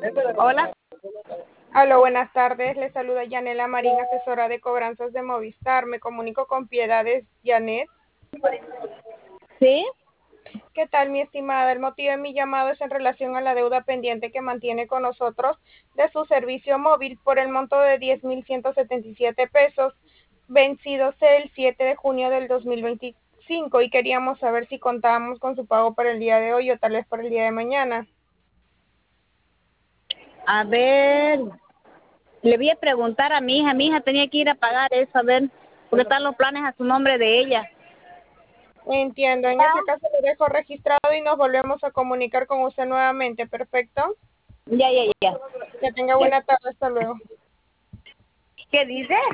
Hola. Aló, buenas tardes. Le saluda Yanela Marín, asesora de cobranzas de Movistar. Me comunico con Piedades Janet. ¿Sí? ¿Qué tal, mi estimada? El motivo de mi llamado es en relación a la deuda pendiente que mantiene con nosotros de su servicio móvil por el monto de 10,177 pesos, vencidos el 7 de junio del 2025, y queríamos saber si contábamos con su pago para el día de hoy o tal vez para el día de mañana. A ver, le voy a preguntar a mi hija. Mi hija tenía que ir a pagar eso, a ver, porque están los planes a su nombre de ella. Entiendo, en ese caso lo dejo registrado y nos volvemos a comunicar con usted nuevamente. Perfecto. Ya. Que tenga buena tarde. Hasta luego. ¿Qué dice?